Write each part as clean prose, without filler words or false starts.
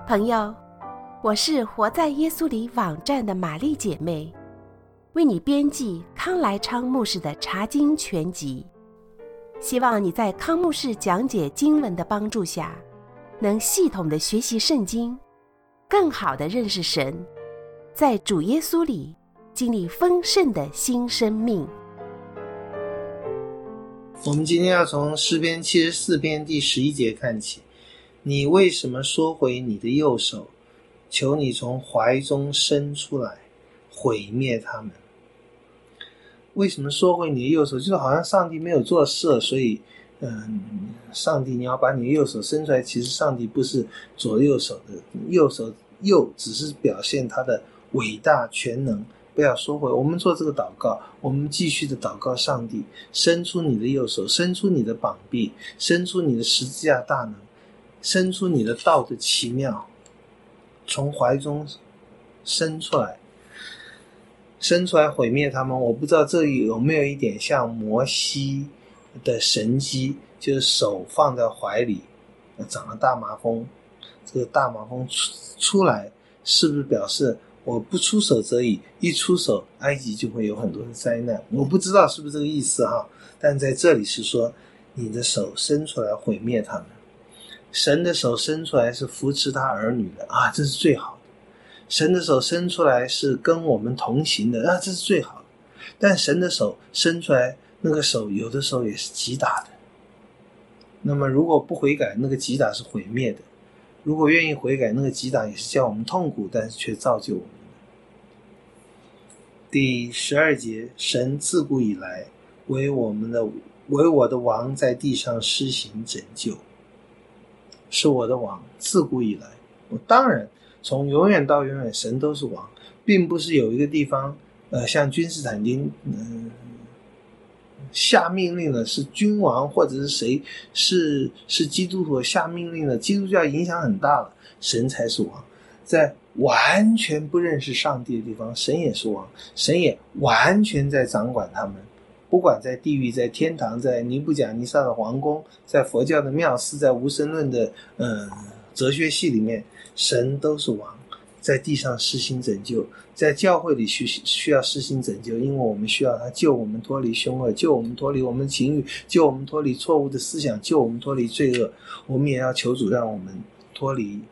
朋友，我是活在耶稣里网站的玛丽姐妹，为你编辑康来昌牧师的查经全集，希望你在康牧师讲解经文的帮助下，能系统的学习圣经，更好的认识神，在主耶稣里经历丰盛的新生命。 我们今天要从诗篇74篇第11节看起。你为什么缩回你的右手？求你从怀中伸出来，毁灭他们。为什么缩回你的右手？就是好像上帝没有做事，所以上帝你要把你的右手伸出来。其实上帝不是左右手的，右只是表现他的伟大全能，不要缩回。我们做这个祷告，我们继续的祷告上帝，伸出你的右手，伸出你的膀臂，伸出你的十字架大能，伸出你的道的奇妙，从怀中伸出来毁灭他们。我不知道这里有没有一点像摩西的神迹，就是手放在怀里长了大麻风，这个大麻风出来，是不是表示我不出手则已，一出手埃及就会有很多的灾难？我不知道是不是这个意思哈，但在这里是说你的手伸出来毁灭他们。神的手伸出来是扶持他儿女的啊，这是最好的。神的手伸出来是跟我们同行的啊，这是最好的。但神的手伸出来，那个手有的时候也是击打的。那么如果不悔改，那个击打是毁灭的；如果愿意悔改，那个击打也是叫我们痛苦，但是却造就我们的。第12节，神自古以来为我的王在地上施行拯救。是我的王，自古以来，我当然从永远到永远，神都是王，并不是有一个地方，像君士坦丁，下命令了是君王或者是谁，是基督徒下命令了，基督教影响很大了，神才是王。在完全不认识上帝的地方，神也是王，神也完全在掌管他们。不管在地狱，在天堂，在尼布甲尼撒的皇宫，在佛教的庙寺，在无神论的哲学系里面，神都是王，在地上施行拯救，在教会里需要施行拯救，因为我们需要他救我们脱离凶恶，救我们脱离我们的情欲，救我们脱离错误的思想，救我们脱离罪恶。我们也要求主让我们脱离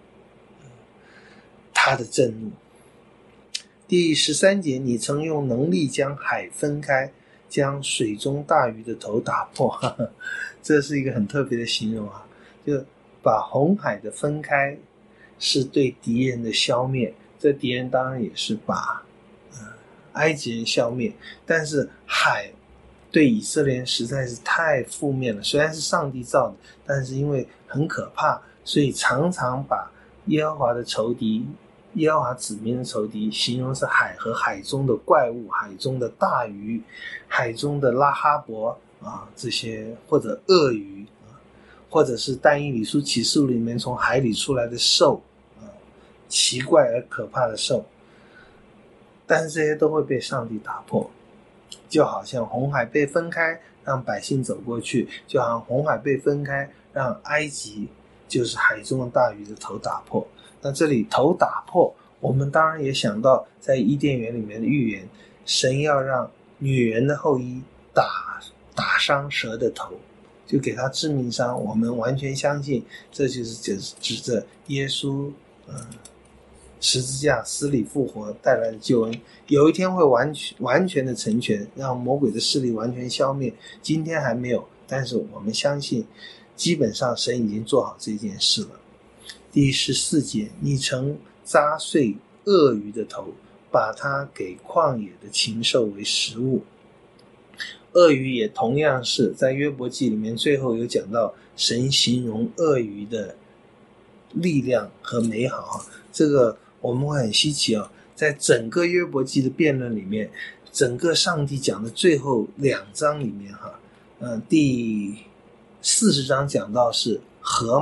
他的震怒。第13节，你曾用能力将海分开，将水中大鱼的头打破，这是一个很特别的形容啊！就把红海的分开，是对敌人的消灭。这敌人当然也是把埃及人消灭，但是海对以色列人实在是太负面了。虽然是上帝造的，但是因为很可怕，所以常常把耶和华的仇敌，耶和华子民的仇敌形容是海和海中的怪物，海中的大鱼，海中的拉哈伯这些，或者鳄鱼或者是但以理书启示录里面从海里出来的兽奇怪而可怕的兽。但是这些都会被上帝打破，就好像红海被分开让百姓走过去，就好像红海被分开让埃及就是海中的大鱼的头打破。那这里头打破，我们当然也想到在伊甸园里面的预言，神要让女人的后裔打伤蛇的头，就给他致命伤。我们完全相信这就是指着耶稣十字架死里复活带来的救恩，有一天会完全的成全，让魔鬼的势力完全消灭。今天还没有，但是我们相信基本上神已经做好这件事了。第14节，你曾扎碎鳄鱼的头，把它给旷野的禽兽为食物。鳄鱼也同样是在约伯记里面最后有讲到神形容鳄鱼的力量和美好。这个我们会很稀奇在整个约伯记的辩论里面，整个上帝讲的最后2章里面第40章讲到是河马，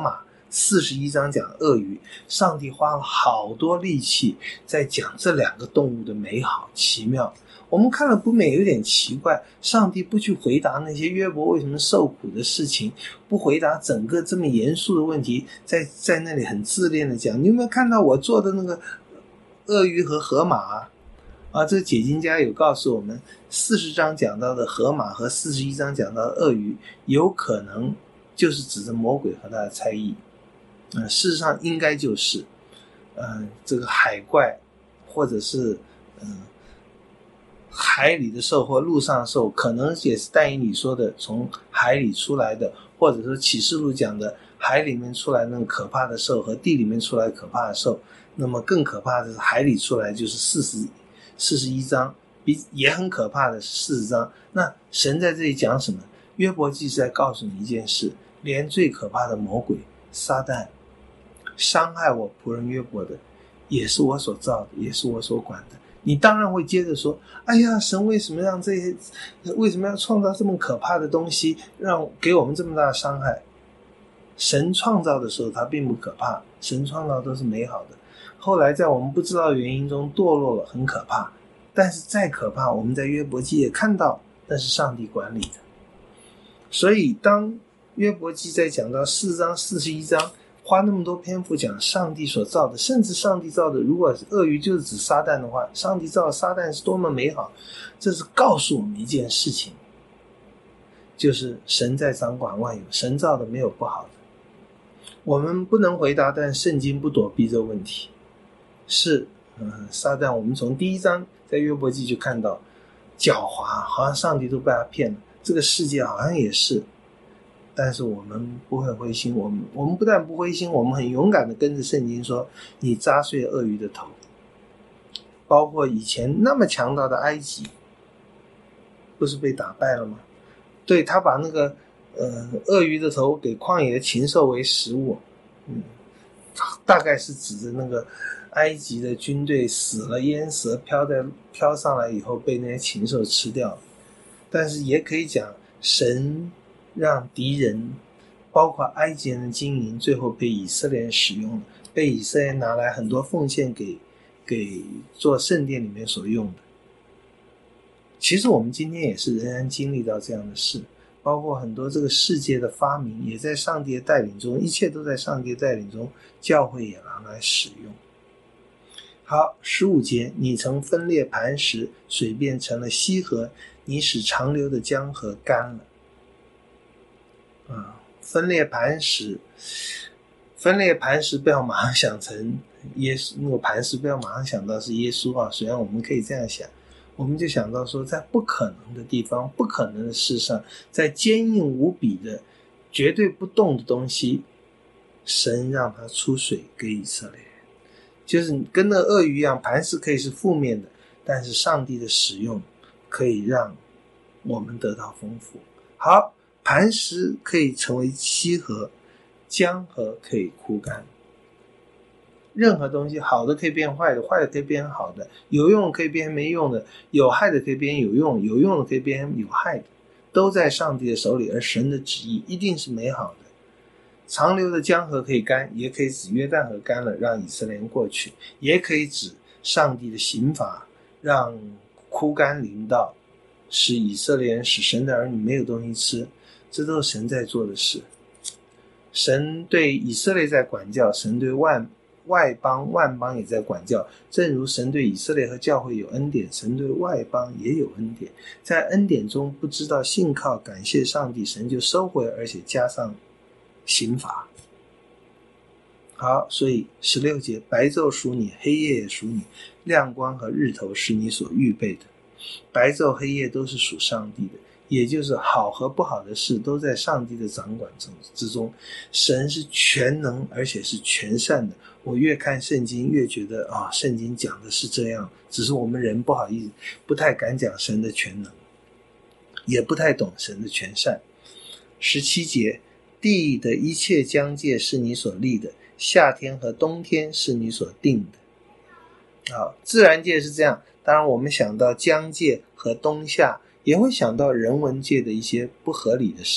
41章讲鳄鱼，上帝花了好多力气在讲这两个动物的美好奇妙。我们看了不免有点奇怪，上帝不去回答那些约伯为什么受苦的事情，不回答整个这么严肃的问题，在那里很自恋的讲，你有没有看到我做的那个鳄鱼和河马啊？这个解经家有告诉我们，40章讲到的河马和41章讲到的鳄鱼有可能就是指着魔鬼和他的差役。事实上应该就是这个海怪或者是海里的兽或陆上的兽，可能也是但以理说的从海里出来的，或者说启示录讲的海里面出来那个可怕的兽和地里面出来可怕的兽。那么更可怕的是海里出来就是41章，也很可怕的是40章。那神在这里讲什么？约伯记是在告诉你一件事，连最可怕的魔鬼撒旦伤害我仆人约伯的也是我所造的，也是我所管的。你当然会接着说，哎呀，神为什么要创造这么可怕的东西，给我们这么大的伤害？神创造的时候它并不可怕，神创造都是美好的，后来在我们不知道的原因中堕落了，很可怕。但是再可怕，我们在约伯记也看到那是上帝管理的。所以当约伯记在讲到4章41章花那么多篇幅讲上帝所造的，甚至上帝造的，如果鳄鱼就是指撒旦的话，上帝造的撒旦是多么美好，这是告诉我们一件事情，就是神在掌管万有，神造的没有不好的。我们不能回答，但圣经不躲避这个问题。是撒旦，我们从第1章在约伯记就看到狡猾，好像上帝都被他骗了，这个世界好像也是。但是我们不会灰心，我们不但不灰心，我们很勇敢的跟着圣经说，你扎碎鳄鱼的头。包括以前那么强大的埃及不是被打败了吗？对，他把那个鳄鱼的头给旷野的禽兽为食物，大概是指着那个埃及的军队死了淹死了飘上来以后被那些禽兽吃掉。但是也可以讲神让敌人包括埃及人的金银最后被以色列人使用了，被以色列人拿来很多奉献给做圣殿里面所用的。其实我们今天也是仍然经历到这样的事，包括很多这个世界的发明也在上帝的带领中，一切都在上帝的带领中，教会也拿来使用。好，15节，你曾分裂磐石，水变成了溪河，你使长流的江河干了。分裂磐石不要马上想成耶稣，那个磐石不要马上想到是耶稣啊。虽然我们可以这样想，我们就想到说，在不可能的地方，不可能的事上，在坚硬无比的绝对不动的东西，神让它出水给以色列人。就是跟那鳄鱼一样，磐石可以是负面的，但是上帝的使用可以让我们得到丰富。好，磐石可以成为溪河，江河可以枯干。任何东西，好的可以变坏的，坏的可以变好的，有用的可以变没用的，有害的可以变有用，有用的可以变有害的，都在上帝的手里，而神的旨意一定是美好的。长流的江河可以干，也可以指约旦河干了，让以色列人过去，也可以指上帝的刑罚让枯干临到，使以色列人，使神的儿女没有东西吃，这都是神在做的事。神对以色列在管教，神对外邦万邦也在管教，正如神对以色列和教会有恩典，神对外邦也有恩典。在恩典中不知道信靠感谢上帝，神就收回，而且加上刑罚。好，所以16节，白昼属你，黑夜也属你，亮光和日头是你所预备的。白昼黑夜都是属上帝的，也就是好和不好的事都在上帝的掌管之中。神是全能而且是全善的。我越看圣经越觉得圣经讲的是这样，只是我们人不好意思，不太敢讲神的全能，也不太懂神的全善。17节，地的一切疆界是你所立的，夏天和冬天是你所定的。自然界是这样，当然我们想到疆界和冬夏，也会想到人文界的一些不合理的事。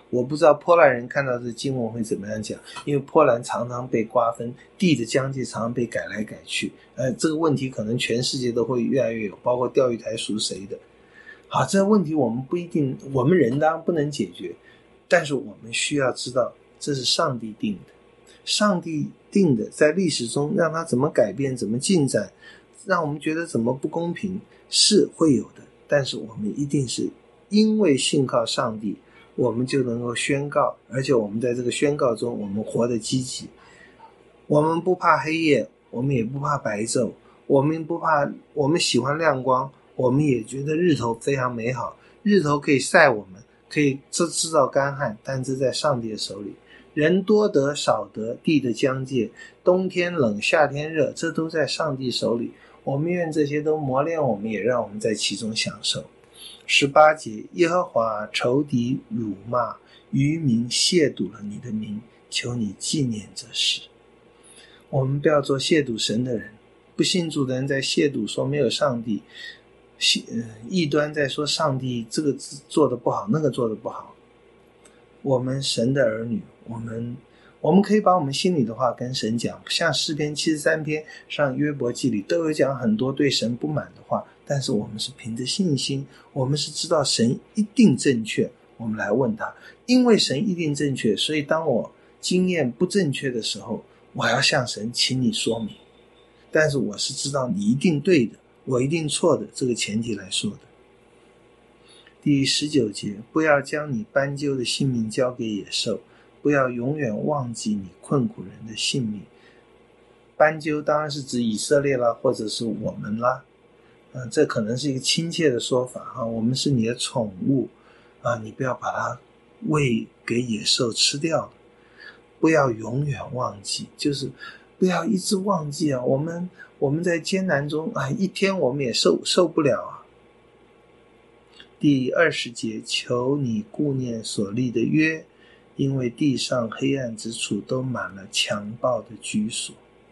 我不知道波兰人看到这经文会怎么样讲，因为波兰常常被瓜分，地的疆界常常被改来改去，这个问题可能全世界都会越来越有，包括钓鱼台属谁的。好，这个问题我们不一定，我们人当然不能解决，但是我们需要知道这是上帝定的，上帝定的在历史中让它怎么改变怎么进展，让我们觉得怎么不公平是会有的，但是我们一定是因为信靠上帝，我们就能够宣告，而且我们在这个宣告中我们活得积极，我们不怕黑夜，我们也不怕白昼，我们不怕，我们喜欢亮光，我们也觉得日头非常美好，日头可以晒我们，可以制造干旱，但这在上帝的手里。人多得少得，地的疆界，冬天冷夏天热，这都在上帝手里。我们愿这些都磨练我们，也让我们在其中享受。18节，耶和华仇敌辱骂，渔民亵渎了你的名，求你纪念这事。我们不要做亵渎神的人，不信主的人在亵渎说没有上帝，异端在说上帝这个做得不好，那个做得不好。我们神的儿女，我们可以把我们心里的话跟神讲，像诗篇73篇上约伯记里都有讲很多对神不满的话，但是我们是凭着信心，我们是知道神一定正确，我们来问他，因为神一定正确，所以当我经验不正确的时候，我要向神请你说明，但是我是知道你一定对的，我一定错的，这个前提来说的。第19节，不要将你斑鸠的性命交给野兽，不要永远忘记你困苦人的性命。斑鸠当然是指以色列啦，或者是我们啦，这可能是一个亲切的说法，我们是你的宠物，你不要把它喂给野兽吃掉了，不要永远忘记，就是不要一直忘记啊，我们在艰难中一天我们也受不了啊。第20节，求你顾念所立的约，因为地上黑暗之处都满了强暴的居所。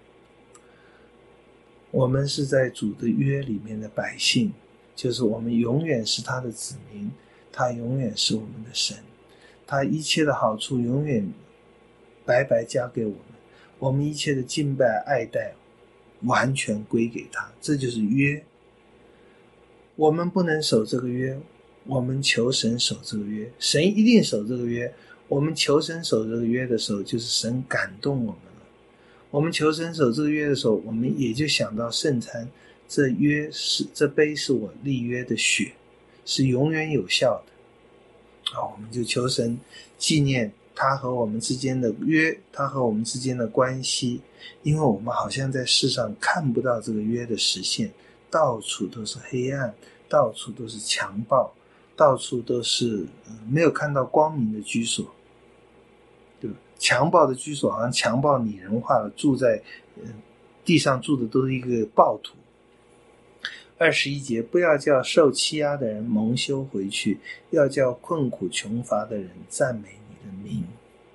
我们是在主的约里面的百姓，就是我们永远是他的子民，他永远是我们的神，他一切的好处永远白白加给我们，我们一切的敬拜爱戴完全归给他，这就是约。我们不能守这个约，我们求神守这个约，神一定守这个约。我们求神守这个约的时候，就是神感动我们了。我们求神守这个约的时候，我们也就想到圣餐，这杯是我立约的血，是永远有效的。我们就求神纪念他和我们之间的约，他和我们之间的关系，因为我们好像在世上看不到这个约的实现，到处都是黑暗，到处都是强暴，到处都是没有看到光明的居所，对吧？强暴的居所好像强暴拟人化了，住在地上住的都是一个暴徒。21节，不要叫受欺压的人蒙羞回去，要叫困苦穷乏的人赞美你的名。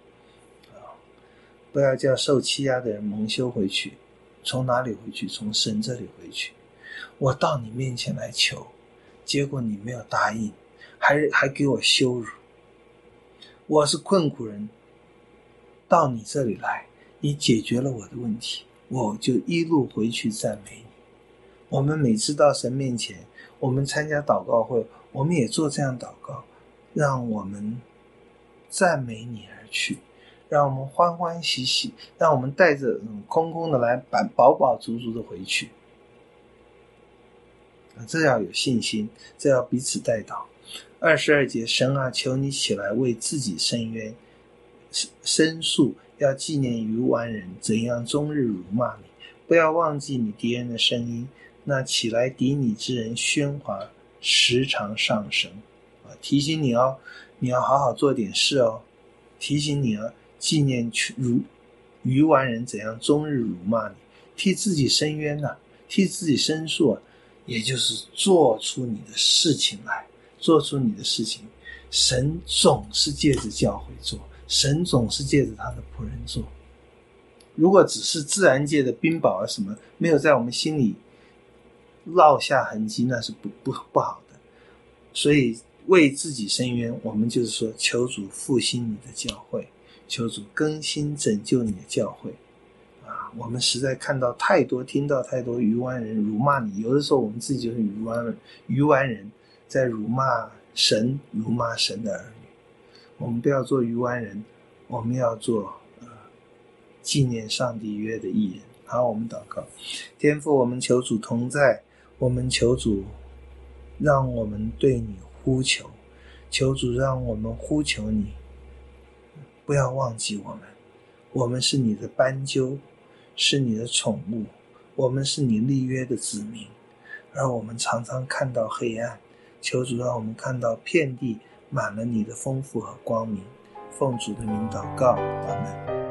不要叫受欺压的人蒙羞回去，从哪里回去？从神这里回去。我到你面前来求，结果你没有答应，还给我羞辱。我是困苦人，到你这里来，你解决了我的问题，我就一路回去赞美你。我们每次到神面前，我们参加祷告会，我们也做这样祷告，让我们赞美你而去，让我们欢欢喜喜，让我们带着空空的来，饱饱足足的回去。这要有信心，这要彼此代祷。22节，神啊，求你起来为自己伸冤，申诉，要纪念愚顽人怎样终日辱骂你，不要忘记你敌人的声音，那起来敌你之人喧哗，时常上升。提醒你哦，你要好好做点事哦。提醒你啊，纪念愚顽人怎样终日辱骂你，替自己伸冤替自己申诉也就是做出你的事情来，做出你的事情。神总是借着教会做，神总是借着他的仆人做。如果只是自然界的冰雹什么，没有在我们心里烙下痕迹，那是不好的。所以为自己伸冤，我们就是说求主复兴你的教会，求主更新拯救你的教会我们实在看到太多听到太多愚顽人辱骂你，有的时候我们自己就是愚顽人在辱骂神的儿女。我们不要做愚顽人，我们要做纪念上帝约的义人。好，我们祷告。天父，我们求主同在，我们求主让我们对你呼求，求主让我们呼求你，不要忘记我们，我们是你的斑鸠，是你的宠物，我们是你立约的子民，而我们常常看到黑暗，求主让我们看到遍地满了你的丰富和光明。奉主的名祷告，阿们。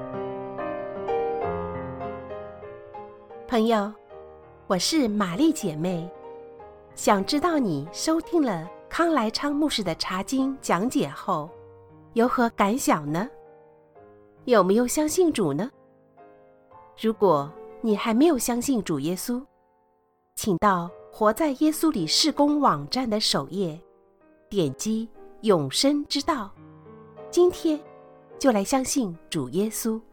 朋友，我是玛丽姐妹，想知道你收听了康来昌牧师的查经讲解后有何感想呢？有没有相信主呢？如果你还没有相信主耶稣，请到活在耶稣里事工网站的首页，点击永生之道，今天就来相信主耶稣。